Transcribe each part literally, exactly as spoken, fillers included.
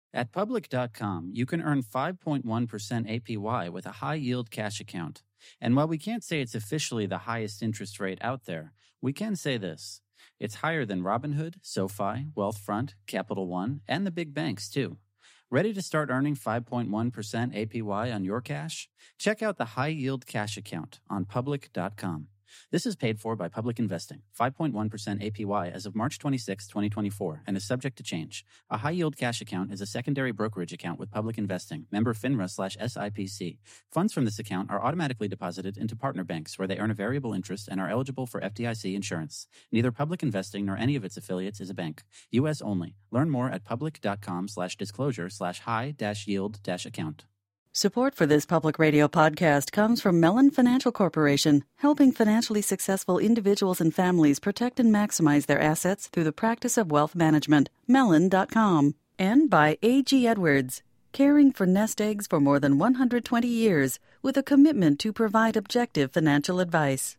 At Public dot com, you can earn five point one percent A P Y with a high-yield cash account. And while we can't say it's officially the highest interest rate out there, we can say this. It's higher than Robinhood, SoFi, Wealthfront, Capital One, and the big banks, too. Ready to start earning five point one percent A P Y on your cash? Check out the high-yield cash account on Public dot com. This is paid for by Public Investing, five point one percent A P Y as of March twenty-sixth, twenty twenty-four, and is subject to change. A high-yield cash account is a secondary brokerage account with Public Investing, member FINRA slash S I P C. Funds from this account are automatically deposited into partner banks where they earn a variable interest and are eligible for F D I C insurance. Neither Public Investing nor any of its affiliates is a bank. U S only. Learn more at Public dot com slash disclosure slash high dash yield dash account. Support for this public radio podcast comes from Mellon Financial Corporation, helping financially successful individuals and families protect and maximize their assets through the practice of wealth management. Mellon dot com. And by A G Edwards, caring for nest eggs for more than one hundred twenty years with a commitment to provide objective financial advice.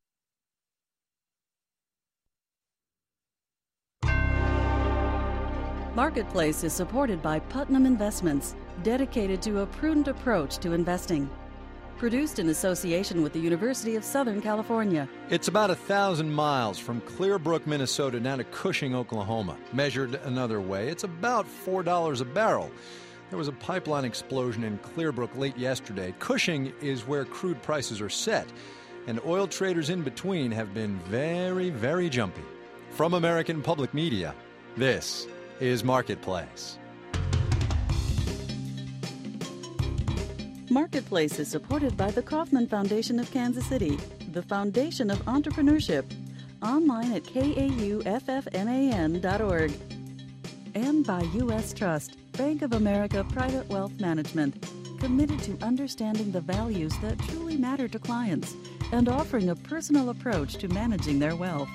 Marketplace is supported by Putnam Investments, dedicated to a prudent approach to investing. Produced in association with the University of Southern California. It's about a thousand miles from Clearbrook, Minnesota, down to Cushing, Oklahoma. Measured another way, it's about four dollars a barrel. There was a pipeline explosion in Clearbrook late yesterday. Cushing is where crude prices are set, and oil traders in between have been very, very jumpy. From American Public Media, this is Marketplace. Marketplace is supported by the Kauffman Foundation of Kansas City, the Foundation of Entrepreneurship, online at K A U F F M A N dot org, and by U S Trust, Bank of America Private Wealth Management, committed to understanding the values that truly matter to clients and offering a personal approach to managing their wealth.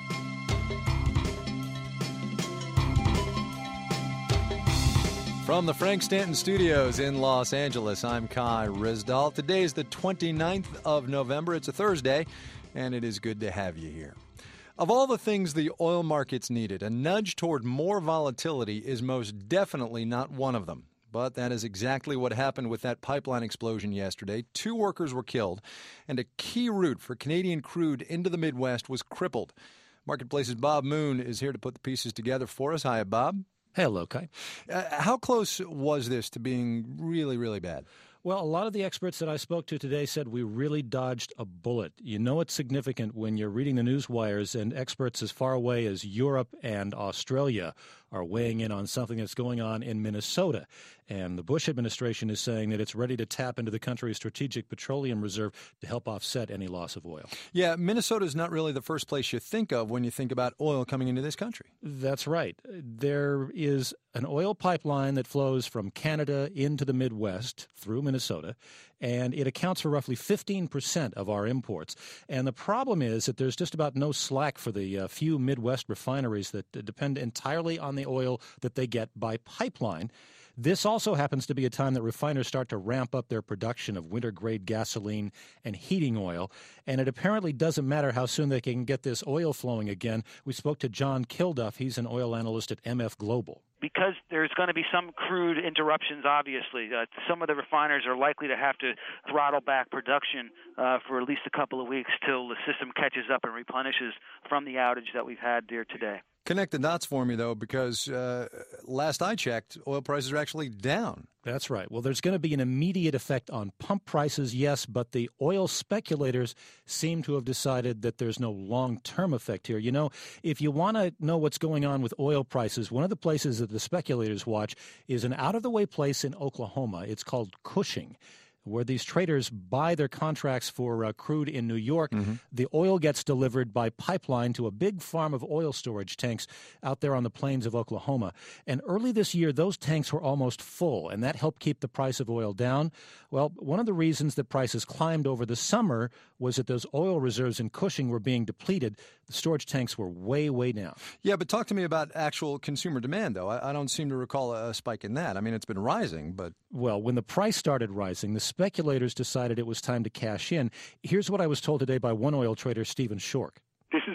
From the Frank Stanton Studios in Los Angeles, I'm Kai Ryssdal. Today is the twenty-ninth of November. It's a Thursday, and it is good to have you here. Of all the things the oil markets needed, a nudge toward more volatility is most definitely not one of them. But that is exactly what happened with that pipeline explosion yesterday. Two workers were killed, and a key route for Canadian crude into the Midwest was crippled. Marketplace's Bob Moon is here to put the pieces together for us. Hi, Bob. Hello, Kai. Uh, how close was this to being really, really bad? Well, a lot of the experts that I spoke to today said we really dodged a bullet. You know it's significant when you're reading the news wires and experts as far away as Europe and Australia are weighing in on something that's going on in Minnesota. And the Bush administration is saying that it's ready to tap into the country's strategic petroleum reserve to help offset any loss of oil. Yeah, Minnesota is not really the first place you think of when you think about oil coming into this country. That's right. There is an oil pipeline that flows from Canada into the Midwest through Minnesota, and it accounts for roughly fifteen percent of our imports. And the problem is that there's just about no slack for the uh, few Midwest refineries that uh, depend entirely on the oil that they get by pipeline. This also happens to be a time that refiners start to ramp up their production of winter-grade gasoline and heating oil, and it apparently doesn't matter how soon they can get this oil flowing again. We spoke to John Kilduff. He's an oil analyst at M F Global. Because there's going to be some crude interruptions, obviously. Uh, some of the refiners are likely to have to throttle back production uh, for at least a couple of weeks till the system catches up and replenishes from the outage that we've had there today. Connect the dots for me, though, because uh, last I checked, oil prices are actually down. That's right. Well, there's going to be an immediate effect on pump prices, yes, but the oil speculators seem to have decided that there's no long-term effect here. You know, if you want to know what's going on with oil prices, one of the places that the speculators watch is an out-of-the-way place in Oklahoma. It's called Cushing, where these traders buy their contracts for uh, crude in New York. Mm-hmm. The oil gets delivered by pipeline to a big farm of oil storage tanks out there on the plains of Oklahoma. And early this year, those tanks were almost full, and that helped keep the price of oil down. Well, one of the reasons that prices climbed over the summer was that those oil reserves in Cushing were being depleted. The storage tanks were way, way down. Yeah, but talk to me about actual consumer demand, though. I, I don't seem to recall a spike in that. I mean, it's been rising, but... Well, when the price started rising, the speculators decided it was time to cash in. Here's what I was told today by one oil trader, Stephen Shork. This is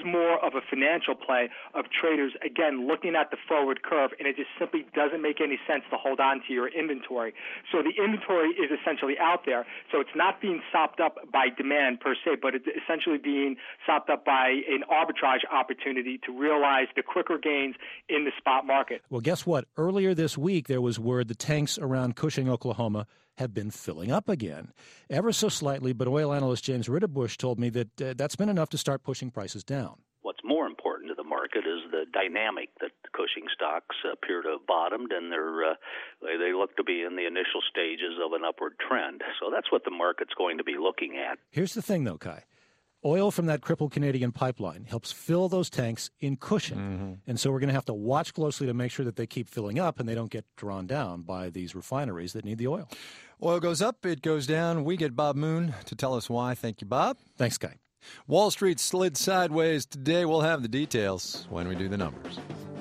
more of a financial play of traders, again, looking at the forward curve, and it just simply doesn't make any sense to hold on to your inventory. So the inventory is essentially out there. So it's not being sopped up by demand per se, but it's essentially being sopped up by an arbitrage opportunity to realize the quicker gains in the spot market. Well, guess what? Earlier this week, there was word the tanks around Cushing, Oklahoma, have been filling up again, ever so slightly, but oil analyst James Ritterbush told me that uh, that's been enough to start pushing prices down. What's more important to the market is the dynamic that the Cushing stocks appear to have bottomed, and they're, uh, they look to be in the initial stages of an upward trend. So that's what the market's going to be looking at. Here's the thing, though, Kai. Oil from that crippled Canadian pipeline helps fill those tanks in Cushing. Mm-hmm. And so we're going to have to watch closely to make sure that they keep filling up and they don't get drawn down by these refineries that need the oil. Oil goes up, it goes down. We get Bob Moon to tell us why. Thank you, Bob. Thanks, Kai. Wall Street slid sideways today. We'll have the details when we do the numbers.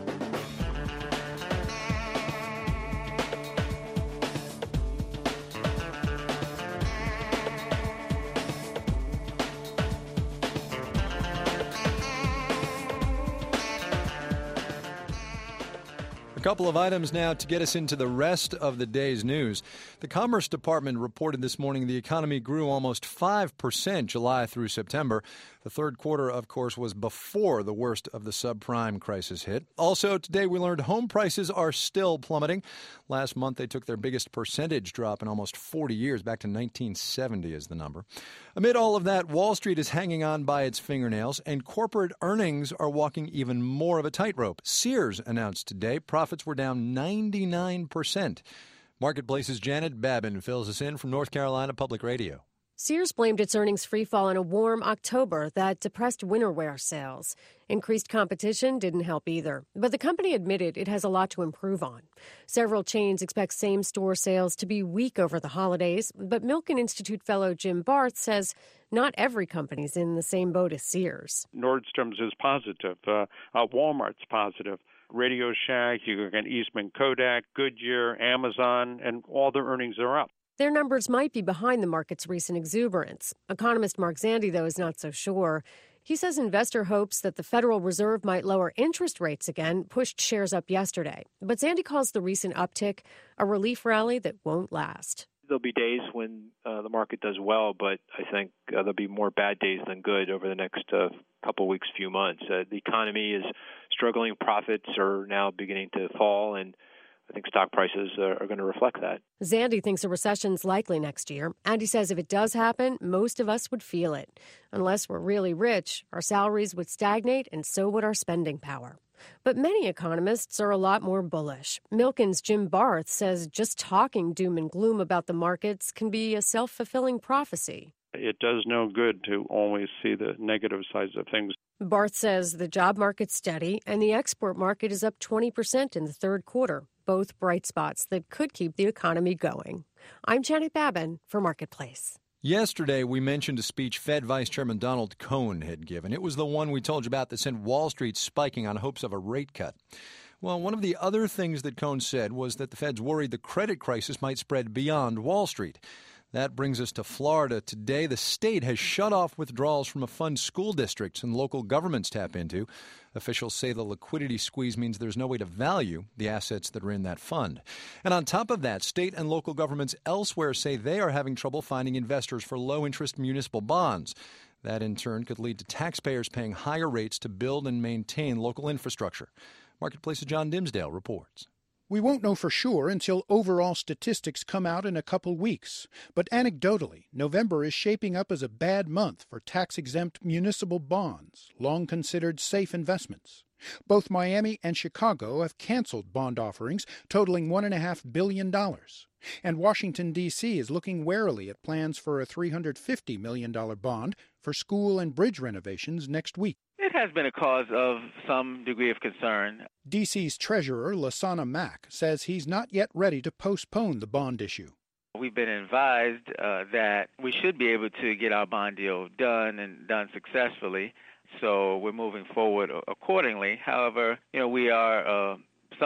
A couple of items now to get us into the rest of the day's news. The Commerce Department reported this morning the economy grew almost five percent July through September. The third quarter, of course, was before the worst of the subprime crisis hit. Also, today we learned home prices are still plummeting. Last month, they took their biggest percentage drop in almost forty years. Back to nineteen seventy is the number. Amid all of that, Wall Street is hanging on by its fingernails, and corporate earnings are walking even more of a tightrope. Sears announced today profits were down ninety-nine percent. Marketplace's Janet Babin fills us in from North Carolina Public Radio. Sears blamed its earnings freefall on a warm October that depressed winterwear sales. Increased competition didn't help either, but the company admitted it has a lot to improve on. Several chains expect same-store sales to be weak over the holidays, but Milken Institute fellow Jim Barth says not every company's in the same boat as Sears. Nordstrom's is positive. Uh, uh, Walmart's positive. Radio Shack, you can Eastman Kodak, Goodyear, Amazon, and all their earnings are up. Their numbers might be behind the market's recent exuberance. Economist Mark Zandi, though, is not so sure. He says investor hopes that the Federal Reserve might lower interest rates again pushed shares up yesterday. But Zandi calls the recent uptick a relief rally that won't last. There'll be days when uh, the market does well, but I think uh, there'll be more bad days than good over the next uh, couple weeks, few months. Uh, the economy is struggling. Profits are now beginning to fall, and I think stock prices are, are going to reflect that. Zandi thinks a recession's likely next year, and he says if it does happen, most of us would feel it. Unless we're really rich, our salaries would stagnate, and so would our spending power. But many economists are a lot more bullish. Milken's Jim Barth says just talking doom and gloom about the markets can be a self-fulfilling prophecy. It does no good to always see the negative sides of things. Barth says the job market's steady and the export market is up twenty percent in the third quarter, both bright spots that could keep the economy going. I'm Janet Babin for Marketplace. Yesterday, we mentioned a speech Fed Vice Chairman Donald Cohn had given. It was the one we told you about that sent Wall Street spiking on hopes of a rate cut. Well, one of the other things that Cohn said was that the Fed's worried the credit crisis might spread beyond Wall Street. That brings us to Florida. Today, the state has shut off withdrawals from a fund school districts and local governments tap into. Officials say the liquidity squeeze means there's no way to value the assets that are in that fund. And on top of that, state and local governments elsewhere say they are having trouble finding investors for low-interest municipal bonds. That, in turn, could lead to taxpayers paying higher rates to build and maintain local infrastructure. Marketplace's John Dimsdale reports. We won't know for sure until overall statistics come out in a couple weeks. But anecdotally, November is shaping up as a bad month for tax-exempt municipal bonds, long considered safe investments. Both Miami and Chicago have canceled bond offerings totaling one point five billion dollars. And Washington, D C is looking warily at plans for a three hundred fifty million dollars bond for school and bridge renovations next week. It has been a cause of some degree of concern. D C's Treasurer, Lasana Mack, says he's not yet ready to postpone the bond issue. We've been advised uh, that we should be able to get our bond deal done and done successfully, so we're moving forward accordingly. However, you know, we are uh, somewhat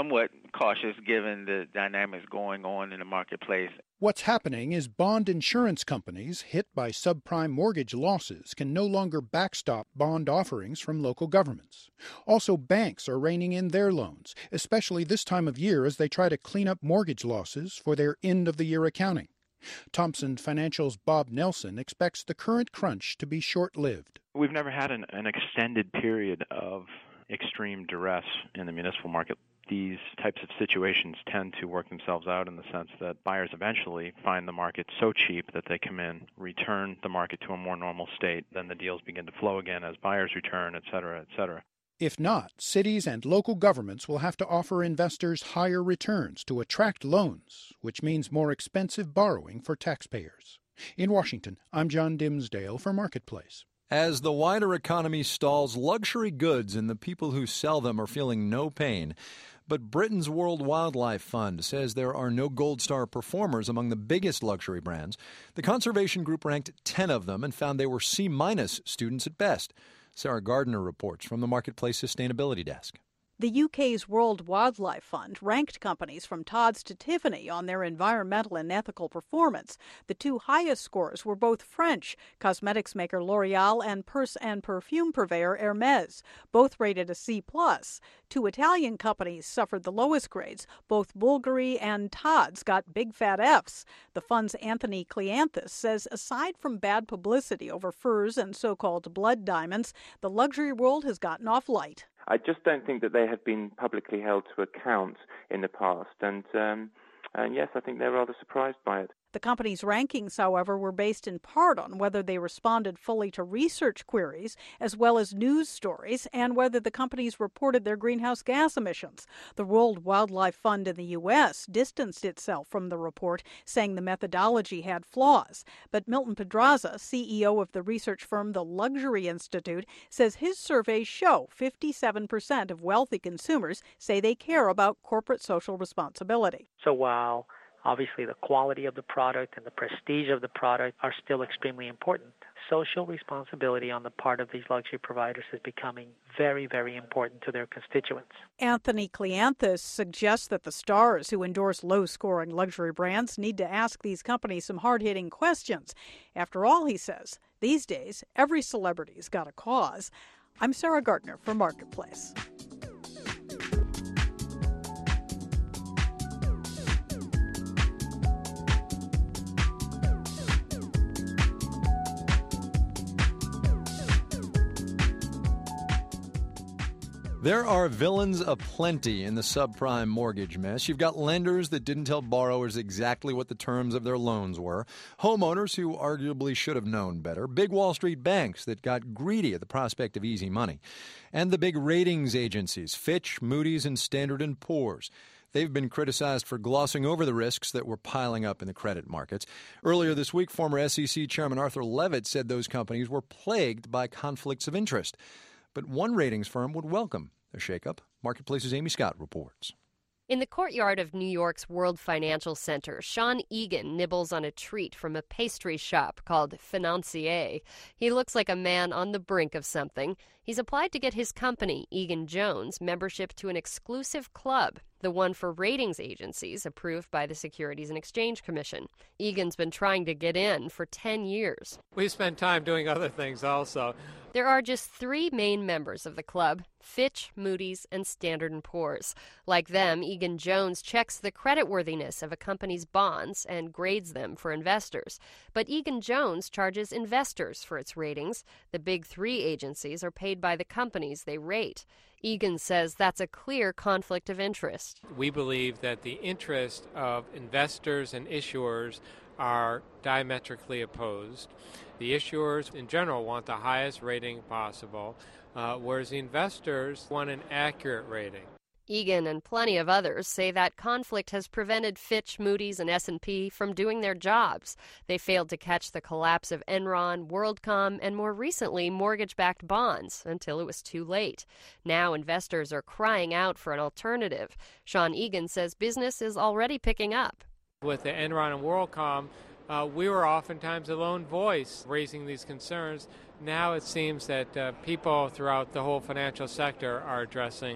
cautious given the dynamics going on in the marketplace. What's happening is bond insurance companies hit by subprime mortgage losses can no longer backstop bond offerings from local governments. Also, banks are reining in their loans, especially this time of year as they try to clean up mortgage losses for their end-of-the-year accounting. Thomson Financial's Bob Nelson expects the current crunch to be short-lived. We've never had an, an extended period of extreme duress in the municipal market. These types of situations tend to work themselves out in the sense that buyers eventually find the market so cheap that they come in, return the market to a more normal state, then the deals begin to flow again as buyers return, et cetera, et cetera. If not, cities and local governments will have to offer investors higher returns to attract loans, which means more expensive borrowing for taxpayers. In Washington, I'm John Dimsdale for Marketplace. As the wider economy stalls, luxury goods and the people who sell them are feeling no pain. But Britain's World Wildlife Fund says there are no Gold Star performers among the biggest luxury brands. The conservation group ranked ten of them and found they were C-minus students at best. Sarah Gardner reports from the Marketplace Sustainability Desk. The U K's World Wildlife Fund ranked companies from Tod's to Tiffany on their environmental and ethical performance. The two highest scores were both French, cosmetics maker L'Oreal and purse and perfume purveyor Hermes, both rated a C plus. Two Italian companies suffered the lowest grades. Both Bulgari and Tod's got big fat Fs. The fund's Anthony Cleanthus says aside from bad publicity over furs and so-called blood diamonds, the luxury world has gotten off light. I just don't think that they have been publicly held to account in the past. And, um, and yes, I think they're rather surprised by it. The company's rankings, however, were based in part on whether they responded fully to research queries as well as news stories and whether the companies reported their greenhouse gas emissions. The World Wildlife Fund in the U S distanced itself from the report, saying the methodology had flaws. But Milton Pedraza, C E O of the research firm The Luxury Institute, says his surveys show fifty-seven percent of wealthy consumers say they care about corporate social responsibility. So while obviously the quality of the product and the prestige of the product are still extremely important, social responsibility on the part of these luxury providers is becoming very, very important to their constituents. Anthony Cleanthus suggests that the stars who endorse low-scoring luxury brands need to ask these companies some hard-hitting questions. After all, he says, these days, every celebrity's got a cause. I'm Sarah Gardner for Marketplace. There are villains aplenty in the subprime mortgage mess. You've got lenders that didn't tell borrowers exactly what the terms of their loans were, homeowners who arguably should have known better, big Wall Street banks that got greedy at the prospect of easy money, and the big ratings agencies, Fitch, Moody's, and Standard and Poor's. They've been criticized for glossing over the risks that were piling up in the credit markets. Earlier this week, former S E C Chairman Arthur Levitt said those companies were plagued by conflicts of interest. But one ratings firm would welcome a shakeup. Marketplace's Amy Scott reports. In the courtyard of New York's World Financial Center, Sean Egan nibbles on a treat from a pastry shop called Financier. He looks like a man on the brink of something. He's applied to get his company, Egan Jones, membership to an exclusive club, the one for ratings agencies approved by the Securities and Exchange Commission. Egan's been trying to get in for ten years. We spend time doing other things also. There are just three main members of the club, Fitch, Moody's, and Standard and Poor's. Like them, Egan Jones checks the creditworthiness of a company's bonds and grades them for investors. But Egan Jones charges investors for its ratings. The big three agencies are paid by the companies they rate. Egan says that's a clear conflict of interest. We believe that the interest of investors and issuers are diametrically opposed. The issuers in general want the highest rating possible, uh, whereas the investors want an accurate rating. Egan and plenty of others say that conflict has prevented Fitch, Moody's, and S and P from doing their jobs. They failed to catch the collapse of Enron, WorldCom, and more recently, mortgage-backed bonds until it was too late. Now investors are crying out for an alternative. Sean Egan says business is already picking up. With the Enron and WorldCom, uh, we were oftentimes a lone voice raising these concerns. Now it seems that uh, people throughout the whole financial sector are addressing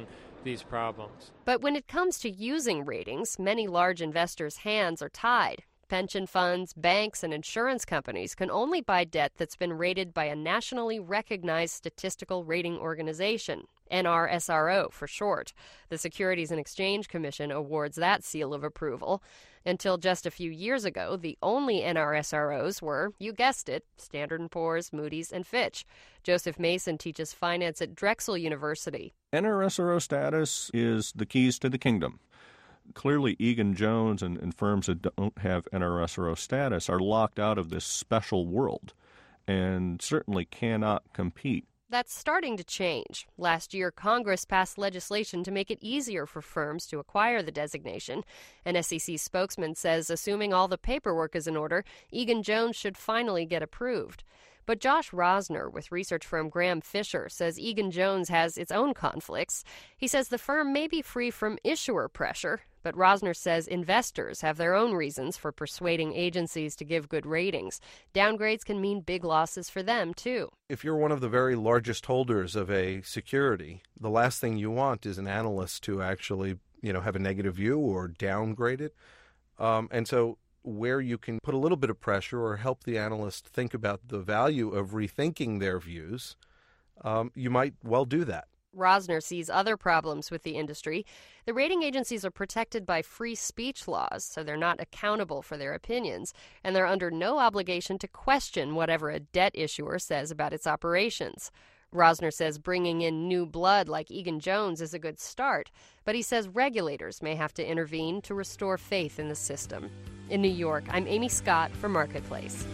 these problems. But when it comes to using ratings, many large investors' hands are tied. Pension funds, banks, and insurance companies can only buy debt that's been rated by a nationally recognized statistical rating organization, N R S R O for short. The Securities and Exchange Commission awards that seal of approval. Until just a few years ago, the only N R S R Os were, you guessed it, Standard and Poor's, Moody's, and Fitch. Joseph Mason teaches finance at Drexel University. N R S R O status is the keys to the kingdom. Clearly, Egan-Jones and, and firms that don't have N R S R O status are locked out of this special world and certainly cannot compete. That's starting to change. Last year, Congress passed legislation to make it easier for firms to acquire the designation. An S E C spokesman says, assuming all the paperwork is in order, Egan-Jones should finally get approved. But Josh Rosner with research firm Graham Fisher says Egan-Jones has its own conflicts. He says the firm may be free from issuer pressure, but Rosner says investors have their own reasons for persuading agencies to give good ratings. Downgrades can mean big losses for them, too. If you're one of the very largest holders of a security, the last thing you want is an analyst to actually, you know, have a negative view or downgrade it. Um, and so where you can put a little bit of pressure or help the analyst think about the value of rethinking their views, um, you might well do that. Rosner sees other problems with the industry. The rating agencies are protected by free speech laws, so they're not accountable for their opinions, and they're under no obligation to question whatever a debt issuer says about its operations. Rosner says bringing in new blood like Egan-Jones is a good start, but he says regulators may have to intervene to restore faith in the system. In New York, I'm Amy Scott for Marketplace.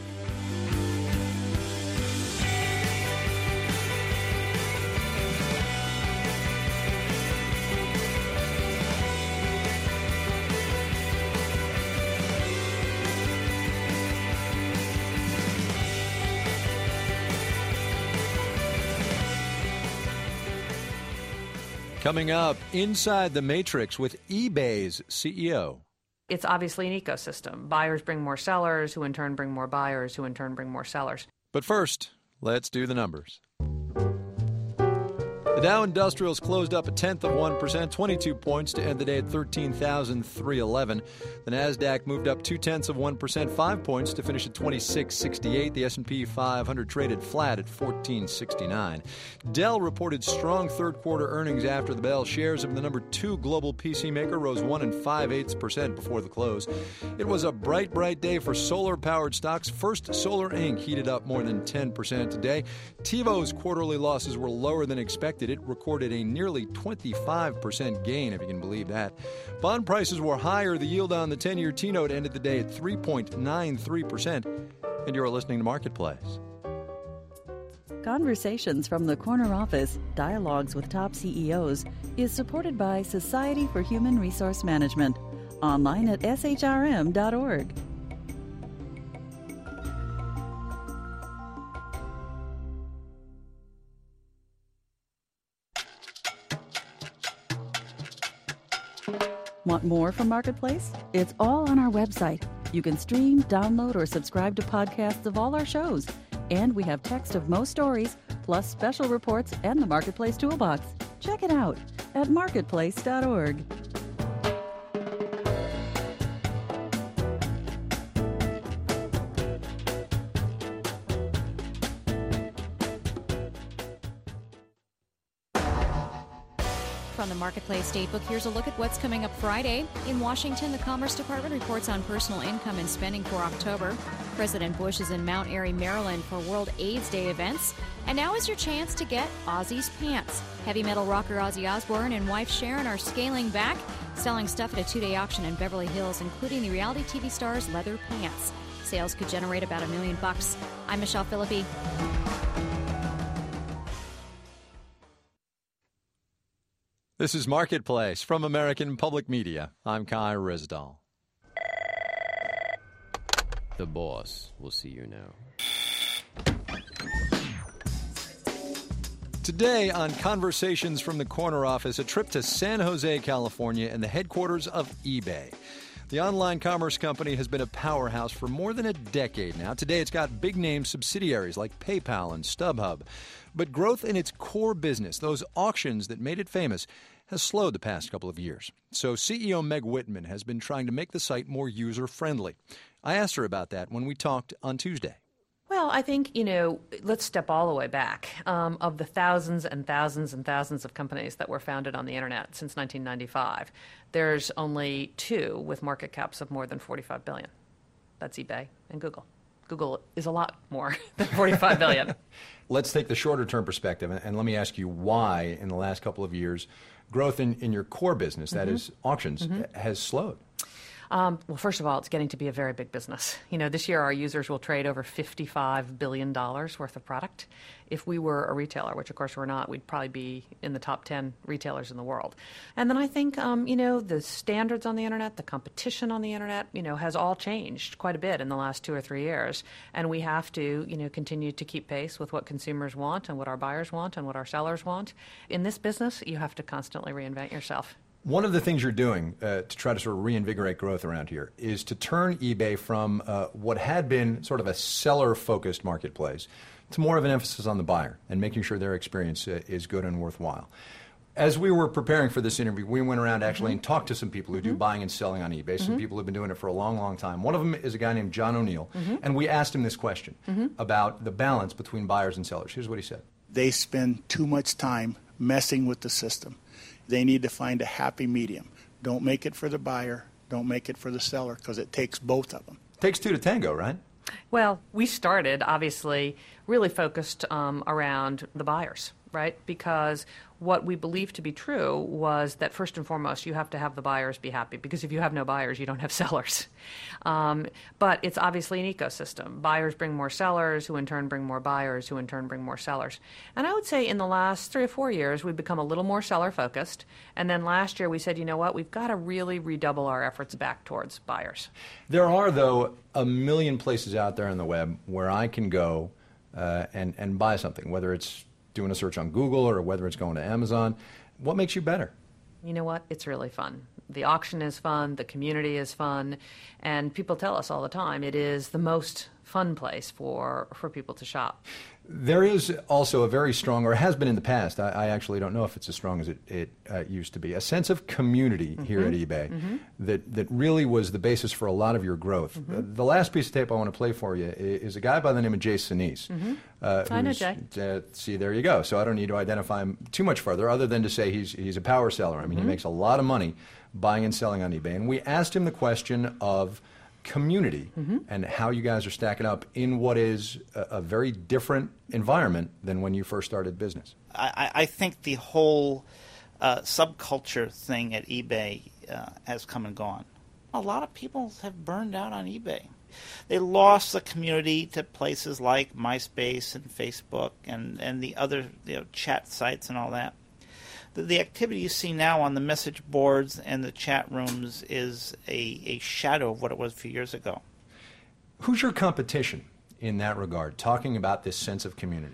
Coming up, Inside the Matrix with eBay's C E O. It's obviously an ecosystem. Buyers bring more sellers, who in turn bring more buyers, who in turn bring more sellers. But first, let's do the numbers. The Dow Industrials closed up a tenth of one percent, twenty-two points to end the day at thirteen thousand three hundred eleven. The Nasdaq moved up two tenths of one percent, five points to finish at twenty-six sixty-eight. The S and P five hundred traded flat at fourteen sixty-nine. Dell reported strong third-quarter earnings after the bell. Shares of the number two global P C maker rose one and five-eighths percent before the close. It was a bright, bright day for solar-powered stocks. First Solar Incorporated heated up more than ten percent today. TiVo's quarterly losses were lower than expected. It recorded a nearly twenty-five percent gain, if you can believe that. Bond prices were higher. The yield on the ten-year T-note ended the day at three point nine three percent. And you're listening to Marketplace. Conversations from the Corner Office, Dialogues with Top C E Os, is supported by Society for Human Resource Management. Online at S H R M dot org. Want more from Marketplace? It's all on our website. You can stream, download, or subscribe to podcasts of all our shows. And we have text of most stories, plus special reports and the Marketplace Toolbox. Check it out at marketplace dot org. From the Marketplace Datebook, here's a look at what's coming up Friday. In Washington, the Commerce Department reports on personal income and spending for October. President Bush is in Mount Airy, Maryland for World AIDS Day events. And now is your chance to get Ozzy's pants. Heavy metal rocker Ozzy Osbourne and wife Sharon are scaling back, selling stuff at a two-day auction in Beverly Hills, including the reality T V star's leather pants. Sales could generate about a million bucks. I'm Michelle Philippi. This is Marketplace from American Public Media. I'm Kai Risdall. The boss will see you now. Today on Conversations from the Corner Office, a trip to San Jose, California, and the headquarters of eBay. The online commerce company has been a powerhouse for more than a decade now. Today, it's got big-name subsidiaries like PayPal and StubHub. But growth in its core business, those auctions that made it famous, has slowed the past couple of years. So C E O Meg Whitman has been trying to make the site more user-friendly. I asked her about that when we talked on Tuesday. Well, I think, you know, let's step all the way back. Um, of the thousands and thousands and thousands of companies that were founded on the Internet since nineteen ninety-five, there's only two with market caps of more than forty-five billion dollars. That's eBay and Google. Google is a lot more than forty-five billion dollars. Let's take the shorter-term perspective, and let me ask you why, in the last couple of years, growth in, in your core business, that Mm-hmm. is auctions, Mm-hmm. has slowed. Um, well, first of all, it's getting to be a very big business. You know, this year our users will trade over fifty-five billion dollars worth of product. If we were a retailer, which of course we're not, we'd probably be in the top ten retailers in the world. And then I think, um, you know, the standards on the Internet, the competition on the Internet, you know, has all changed quite a bit in the last two or three years. And we have to, you know, continue to keep pace with what consumers want and what our buyers want and what our sellers want. In this business, you have to constantly reinvent yourself. One of the things you're doing uh, to try to sort of reinvigorate growth around here is to turn eBay from uh, what had been sort of a seller-focused marketplace to more of an emphasis on the buyer and making sure their experience uh, is good and worthwhile. As we were preparing for this interview, we went around actually mm-hmm. and talked to some people who mm-hmm. do buying and selling on eBay, some mm-hmm. people who have been doing it for a long, long time. One of them is a guy named John O'Neill, mm-hmm. and we asked him this question mm-hmm. about the balance between buyers and sellers. Here's what he said. They spend too much time messing with the system. They need to find a happy medium. Don't make it for the buyer. Don't make it for the seller, because it takes both of them. Takes two to tango, right? Well, we started, obviously, really focused um, around the buyers, right? Because what we believed to be true was that first and foremost, you have to have the buyers be happy, because if you have no buyers, you don't have sellers. Um, but it's obviously an ecosystem. Buyers bring more sellers, who in turn bring more buyers, who in turn bring more sellers. And I would say in the last three or four years, we've become a little more seller-focused. And then last year, we said, you know what, we've got to really redouble our efforts back towards buyers. There are, though, a million places out there on the web where I can go uh, and, and buy something, whether it's doing a search on Google or whether it's going to Amazon. What makes you better? You know what? It's really fun. The auction is fun. The community is fun. And people tell us all the time it is the most fun place for, for people to shop. There is also a very strong, or has been in the past, I, I actually don't know if it's as strong as it, it uh, used to be, a sense of community mm-hmm. here at eBay mm-hmm. that, that really was the basis for a lot of your growth. Mm-hmm. Uh, the last piece of tape I want to play for you is, is a guy by the name of Jay Sinise. Mm-hmm. Uh, I know Jay. Uh, see, there you go. So I don't need to identify him too much further other than to say he's, he's a power seller. I mean, mm-hmm. he makes a lot of money buying and selling on eBay. And we asked him the question of community mm-hmm. and how you guys are stacking up in what is a, a very different environment than when you first started business. I, I think the whole uh, subculture thing at eBay uh, has come and gone. A lot of people have burned out on eBay. They lost the community to places like MySpace and Facebook and, and the other you know, chat sites and all that. The, the activity you see now on the message boards and the chat rooms is a, a shadow of what it was a few years ago. Who's your competition in that regard, talking about this sense of community?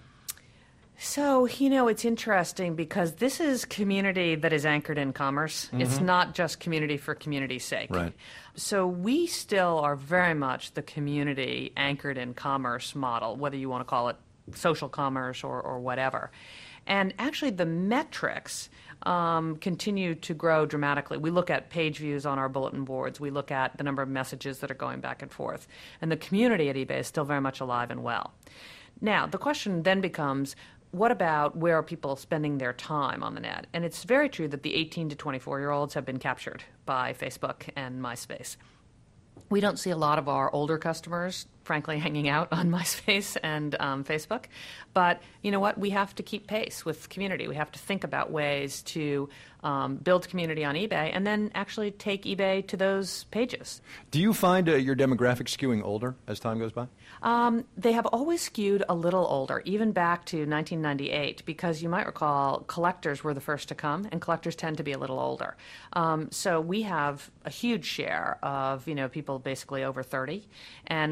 So, you know, it's interesting because this is community that is anchored in commerce. Mm-hmm. It's not just community for community's sake. Right. So we still are very much the community anchored in commerce model, whether you want to call it social commerce or, or whatever. And actually the metrics um, continue to grow dramatically. We look at page views on our bulletin boards. We look at the number of messages that are going back and forth. And the community at eBay is still very much alive and well. Now, the question then becomes, what about where are people spending their time on the net? And it's very true that the eighteen to twenty-four-year-olds have been captured by Facebook and MySpace. We don't see a lot of our older customers, frankly, hanging out on MySpace and um, Facebook. But you know what? We have to keep pace with community. We have to think about ways to um, build community on eBay and then actually take eBay to those pages. Do you find uh, your demographic skewing older as time goes by? Um, they have always skewed a little older, even back to nineteen ninety-eight, because you might recall collectors were the first to come, and collectors tend to be a little older. Um, so we have a huge share of you know people basically over thirty, and we don't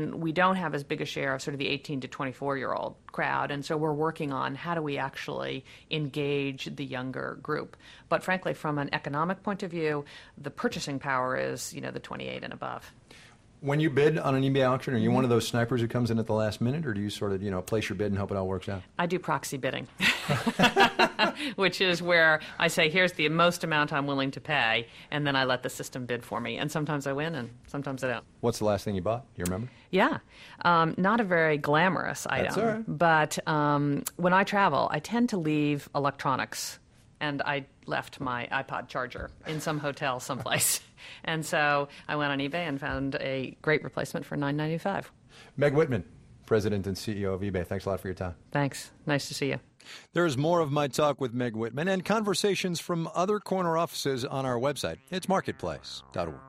don't have as big a share of sort of the eighteen to twenty-four year old crowd. And so we're working on how do we actually engage the younger group. But frankly, from an economic point of view, the purchasing power is, you know, the twenty-eight and above. When you bid on an eBay auction, are you one of those snipers who comes in at the last minute, or do you sort of, you know, place your bid and hope it all works out? I do proxy bidding, which is where I say, here's the most amount I'm willing to pay, and then I let the system bid for me. And sometimes I win, and sometimes I don't. What's the last thing you bought? Do you remember? Yeah. Um, not a very glamorous item. That's all right. But um, when I travel, I tend to leave electronics. And I left my iPod charger in some hotel someplace. And so I went on eBay and found a great replacement for nine ninety-five. Meg Whitman, President and C E O of eBay. Thanks a lot for your time. Thanks. Nice to see you. There's more of my talk with Meg Whitman and conversations from other corner offices on our website. It's marketplace dot org.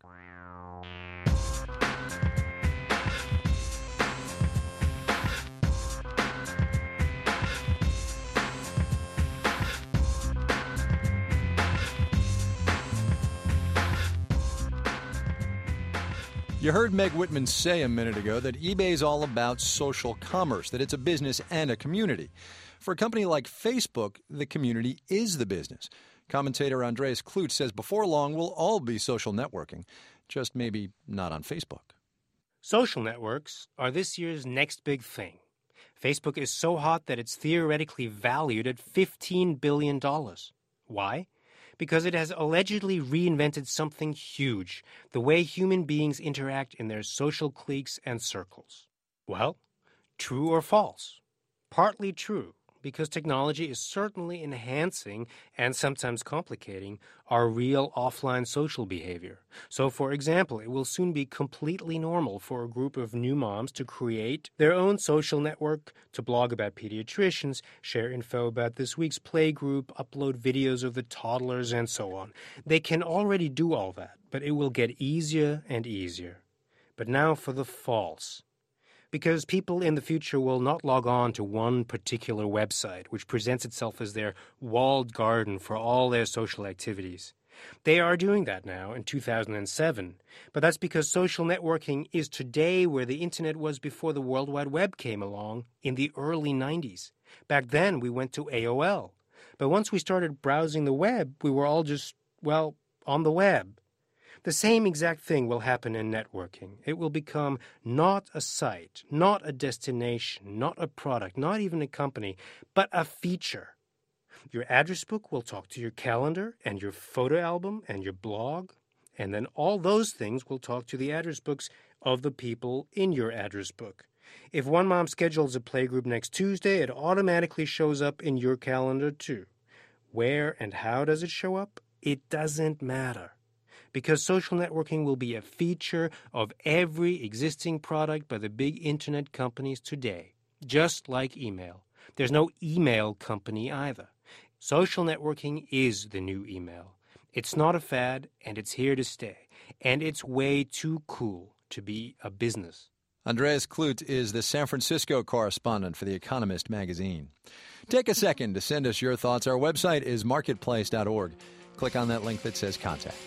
You heard Meg Whitman say a minute ago that eBay is all about social commerce, that it's a business and a community. For a company like Facebook, the community is the business. Commentator Andreas Klutz says before long we'll all be social networking, just maybe not on Facebook. Social networks are this year's next big thing. Facebook is so hot that it's theoretically valued at fifteen billion dollars. Why? Because it has allegedly reinvented something huge, the way human beings interact in their social cliques and circles. Well, true or false? Partly true, because technology is certainly enhancing and sometimes complicating our real offline social behavior. So, for example, it will soon be completely normal for a group of new moms to create their own social network, to blog about pediatricians, share info about this week's play group, upload videos of the toddlers, and so on. They can already do all that, but it will get easier and easier. But now for the false. Because people in the future will not log on to one particular website, which presents itself as their walled garden for all their social activities. They are doing that now in two thousand seven, but that's because social networking is today where the internet was before the World Wide Web came along in the early nineties. Back then, we went to A O L. But once we started browsing the web, we were all just, well, on the web. The same exact thing will happen in networking. It will become not a site, not a destination, not a product, not even a company, but a feature. Your address book will talk to your calendar and your photo album and your blog, and then all those things will talk to the address books of the people in your address book. If one mom schedules a playgroup next Tuesday, it automatically shows up in your calendar too. Where and how does it show up? It doesn't matter. Because social networking will be a feature of every existing product by the big internet companies today, just like email. There's no email company either. Social networking is the new email. It's not a fad, and it's here to stay. And it's way too cool to be a business. Andreas Klutz is the San Francisco correspondent for The Economist magazine. Take a second to send us your thoughts. Our website is marketplace dot org. Click on that link that says Contact.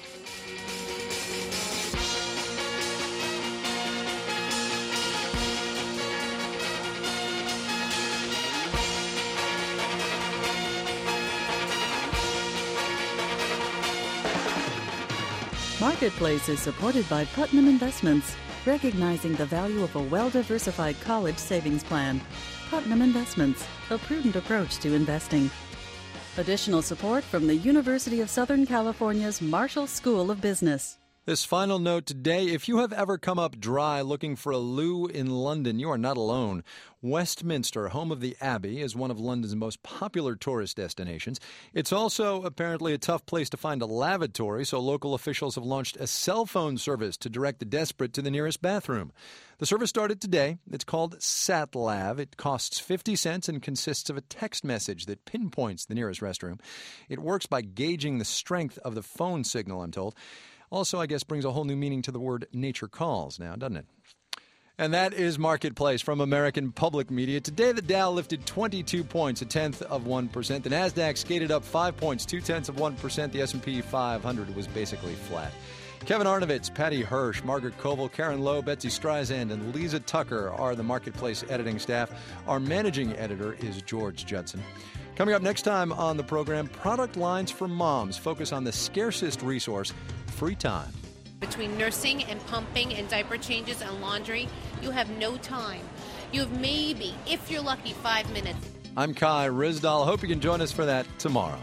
Marketplace is supported by Putnam Investments, recognizing the value of a well-diversified college savings plan. Putnam Investments, a prudent approach to investing. Additional support from the University of Southern California's Marshall School of Business. This final note today, if you have ever come up dry looking for a loo in London, you are not alone. Westminster, home of the Abbey, is one of London's most popular tourist destinations. It's also apparently a tough place to find a lavatory, so local officials have launched a cell phone service to direct the desperate to the nearest bathroom. The service started today. It's called SatLav. It costs fifty cents and consists of a text message that pinpoints the nearest restroom. It works by gauging the strength of the phone signal, I'm told. Also, I guess, brings a whole new meaning to the word nature calls now, doesn't it? And that is Marketplace from American Public Media. Today, the Dow lifted twenty-two points, a tenth of one percent. The NASDAQ skated up five points, two tenths of one percent. The S and P five hundred was basically flat. Kevin Arnovitz, Patty Hirsch, Margaret Koval, Karen Lowe, Betsy Streisand, and Lisa Tucker are the Marketplace editing staff. Our managing editor is George Judson. Coming up next time on the program, Product Lines for Moms focus on the scarcest resource, free time. Between nursing and pumping and diaper changes and laundry, you have no time. You have maybe, if you're lucky, five minutes. I'm Kai Ryssdal. Hope you can join us for that tomorrow.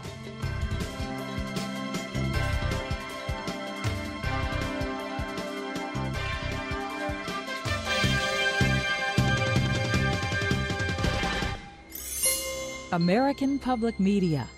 American Public Media.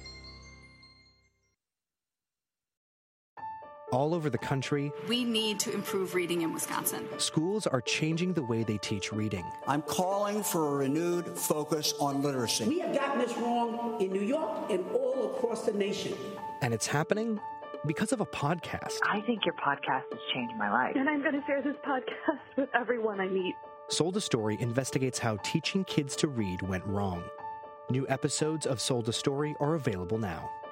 All over the country, we need to improve reading in Wisconsin. Schools are changing the way they teach reading. I'm calling for a renewed focus on literacy. We have gotten this wrong in New York and all across the nation. And it's happening because of a podcast. I think your podcast has changed my life. And I'm going to share this podcast with everyone I meet. Sold a Story investigates how teaching kids to read went wrong. New episodes of Sold a Story are available now.